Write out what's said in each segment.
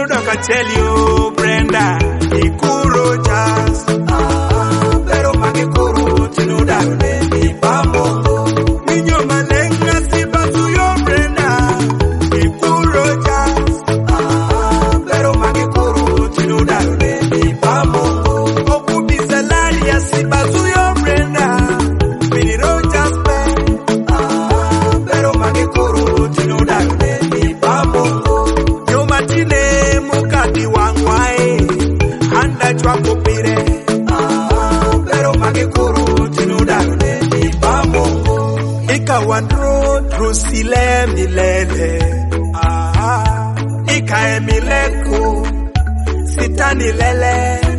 know that I tell you, Brenda, Ikuro jazz. Pero magikuro, tino da ni bambo. Minyo malenga si basu yo Brenda, Ikuro jazz. Pero magikuro, tino da ni bambo. Okubi salaria si basu yo Brenda, miniro jazz pe. Pero magikuro, tino da ni bambo. Yo matine mukati wangwae, anda chwa kopire. Pero magikuro, tino da ni bambo. Ika wandro drusile milele. Ika emileko, sitani lele.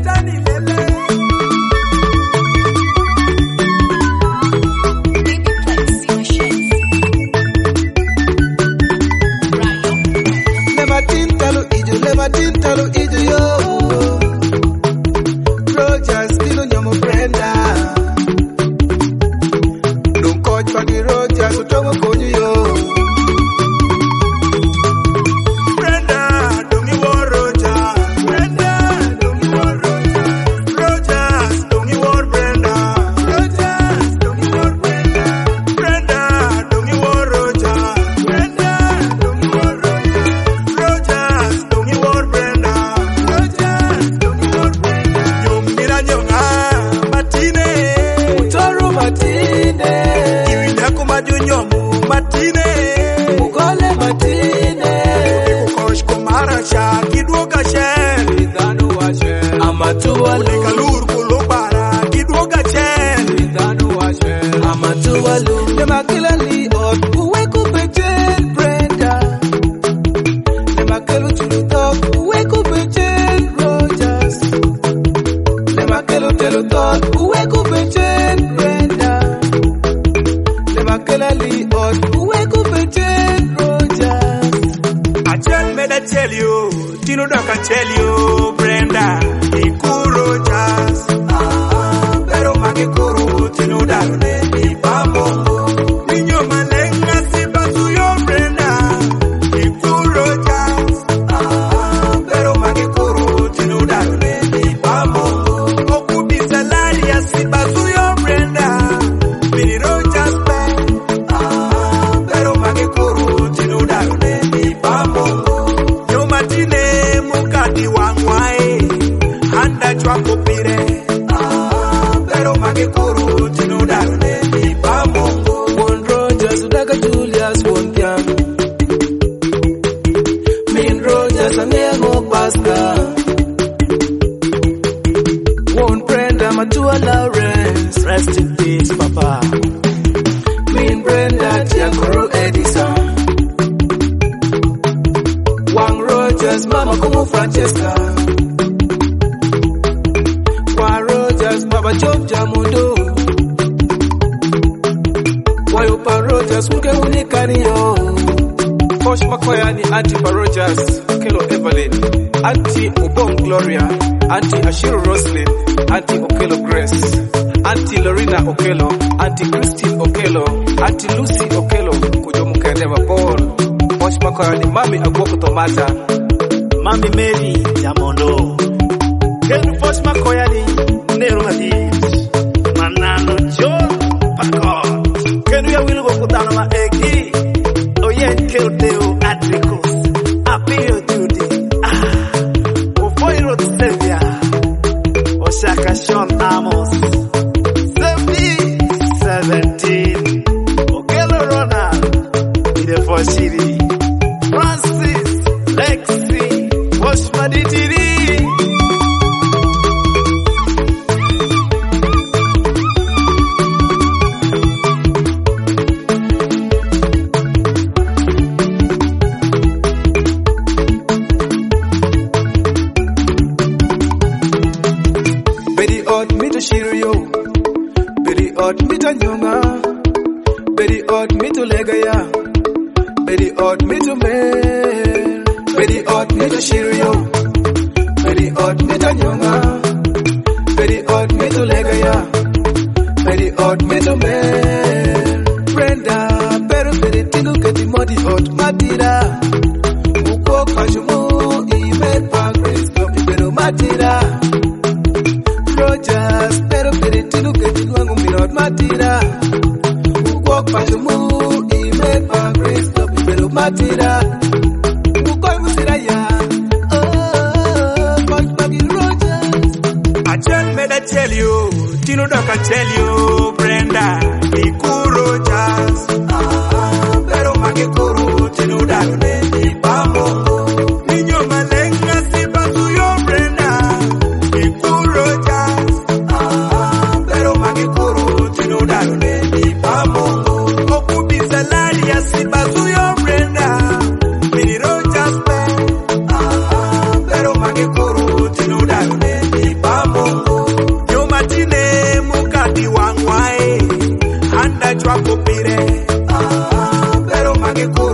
Tintalo ijo yo Rogers tino nyomo Brenda Don't coach for the Rogers utomo konyu yo Brenda, don't you worry, Rogers. Brenda, don't you worry, Rogers. Rogers, don't you worry, Brenda. Rogers, don't you worry, Brenda. Brenda, don't you worry, Rogers. Brenda, don't you worry, Rogers. Rogers, don't you worry, Brenda. Rogers, don't you worry, Brenda. Nyomira nyonga, Martine. Utoro Martine Iwinda kumajunyomu, Martine. Ugole Martine Kukosh kumarasha, kidwoka shen. Idanu washe Amatuwalu Kalur kulubara, kidwoka shen. Idanu washe Amatuwalu Nemakilali od uweku bejen Brenda Nemakelu chulutok uweku bejen Rogers Nemakelu telutok uweku bejen Brenda Nemakelali od uweku bejen Rogers I tell me that tell you, Tino da can tell you, Brenda, Ikuro jazz. Pero magikuro, Tino da ni bambo. Minyo malenga si basu yo Brenda, Ikuro jazz. Pero magikuro, Tino da ni bambo. Okubi salaria si basu yo Brenda, miniro jazz pe. Pero magikuro, Tino da ni bambo. Yo matine mukati wangwae, anda chwa kopire. Pero magikuro, tino da ni bambo. One Rogers udaga Julius one pian Min Rogers angengo pasta One Brenda Matua Lawrence Rest in peace papa Min Brenda Tiakoro Edison One Rogers Mama Kumu Francesca One Rogers Baba Job Jamundo Wayo pa Rogers uke unikani yo Posh Makoya ni Auntie pa Rogers Okelo Evelyn Auntie Obong Gloria Auntie Ashiru Roslyn Auntie Okelo Grace Auntie Lorena Okelo Auntie Christine Okelo Auntie Lucy Okelo Kujomu Kendeva Paul Posh Makoya ni Mami Agwoko Tomata Mami Mary Jamondo Kenu Posh Makoya ni Nero Madis Manano John Pakot Kenu ya wilu kukutana wa eki Oyen keo deo Adricus Apio Judy Ufoiro Sylvia Oshaka Sean Amos 17 Okelo Ronald Ide Foshiri Francis Lexi Posh Maditiri Bedi od mito shirio Bedi od mito nyonga Bedi od mito legaya Bedi od mito mer Bedi od mito shirio Bedi od mito nyonga Bedi od mito legaya Bedi od mito mer Brenda pero bedi tingu keti modi od matira Ukwo kwa shumu ime tinuke tilwangu milot matira ukwok pachumu ime pa Kristo pero matira ukoy musira ya Coach Maggie Rogers. Achel meda tell you, Tino Doka tell you, Brenda, Ikuro Jazz. Pero Magikuru, Tino Darune, Ipamo. Niño Malenga, Sipa Suyo, Brenda, Ikuro Jazz. Pero Magikuru, Tino Darune, Ipamo. Okubi Salaria, Sipa Suyo, Brenda, Mini Rogers, pero Magikuru, Tino Darune, Ipamo. Yo matine mukati wangwae, anda chwako pire. Pero Magikuru